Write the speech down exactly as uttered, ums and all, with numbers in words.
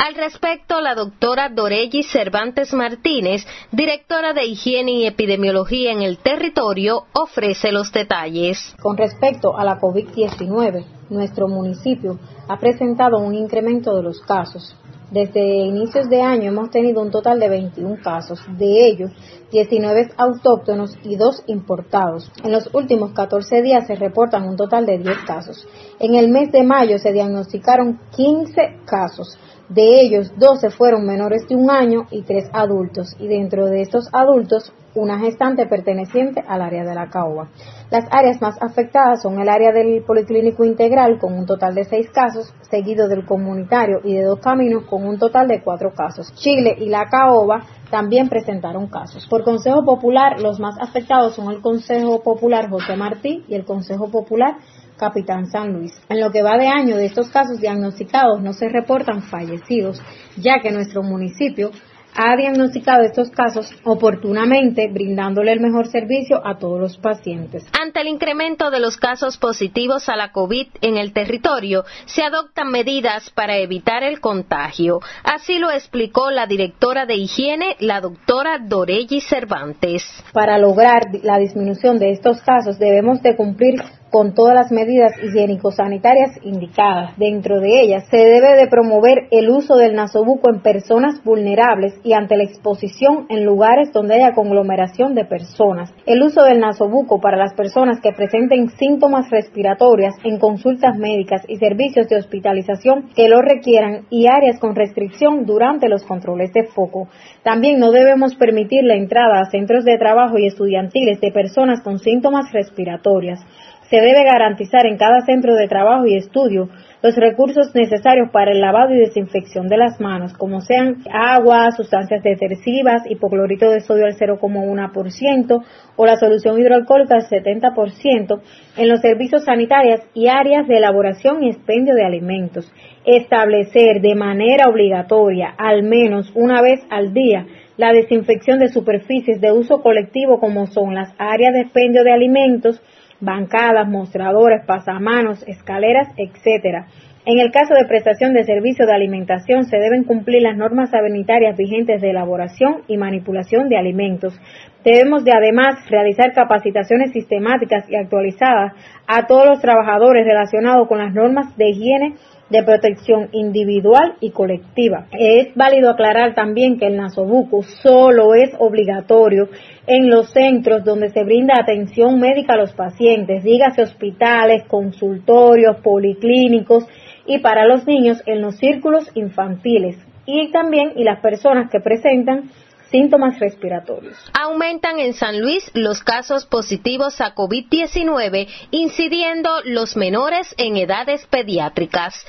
Al respecto, la doctora Dorellis Cervantes Martínez, directora de Higiene y Epidemiología en el territorio, ofrece los detalles. Con respecto a la COVID diecinueve, nuestro municipio ha presentado un incremento de los casos. Desde inicios de año hemos tenido un total de veintiún casos, de ellos diecinueve autóctonos y dos importados. En los últimos catorce días se reportan un total de diez casos. En el mes de mayo se diagnosticaron quince casos. De ellos, doce fueron menores de un año y tres adultos, y dentro de estos adultos, una gestante perteneciente al área de la Caoba. Las áreas más afectadas son el área del Policlínico Integral, con un total de seis casos, seguido del Comunitario y de Dos Caminos, con un total de cuatro casos. Chile y la Caoba también presentaron casos. Por Consejo Popular, los más afectados son el Consejo Popular José Martí y el Consejo Popular Capitán San Luis. En lo que va de año de estos casos diagnosticados no se reportan fallecidos, ya que nuestro municipio ha diagnosticado estos casos oportunamente, brindándole el mejor servicio a todos los pacientes. Ante el incremento de los casos positivos a la COVID en el territorio, se adoptan medidas para evitar el contagio. Así lo explicó la directora de Higiene, la doctora Dorellis Cervantes. Para lograr la disminución de estos casos debemos de cumplir con todas las medidas higiénico-sanitarias indicadas. Dentro de ellas, se debe de promover el uso del nasobuco en personas vulnerables y ante la exposición en lugares donde haya conglomeración de personas. El uso del nasobuco para las personas que presenten síntomas respiratorias en consultas médicas y servicios de hospitalización que lo requieran y áreas con restricción durante los controles de foco. También no debemos permitir la entrada a centros de trabajo y estudiantiles de personas con síntomas respiratorias. Se debe garantizar en cada centro de trabajo y estudio los recursos necesarios para el lavado y desinfección de las manos, como sean agua, sustancias detergivas, hipoclorito de sodio al cero coma uno por ciento o la solución hidroalcohólica al setenta por ciento en los servicios sanitarios y áreas de elaboración y expendio de alimentos. Establecer de manera obligatoria, al menos una vez al día, la desinfección de superficies de uso colectivo como son las áreas de expendio de alimentos, bancadas, mostradores, pasamanos, escaleras, etcétera. En el caso de prestación de servicio de alimentación, se deben cumplir las normas sanitarias vigentes de elaboración y manipulación de alimentos. Debemos de además realizar capacitaciones sistemáticas y actualizadas a todos los trabajadores relacionados con las normas de higiene de protección individual y colectiva. Es válido aclarar también que el nasobuco solo es obligatorio en los centros donde se brinda atención médica a los pacientes, dígase hospitales, consultorios, policlínicos, y para los niños en los círculos infantiles y también y las personas que presentan síntomas respiratorios. Aumentan en San Luis los casos positivos a COVID diecinueve, incidiendo los menores en edades pediátricas.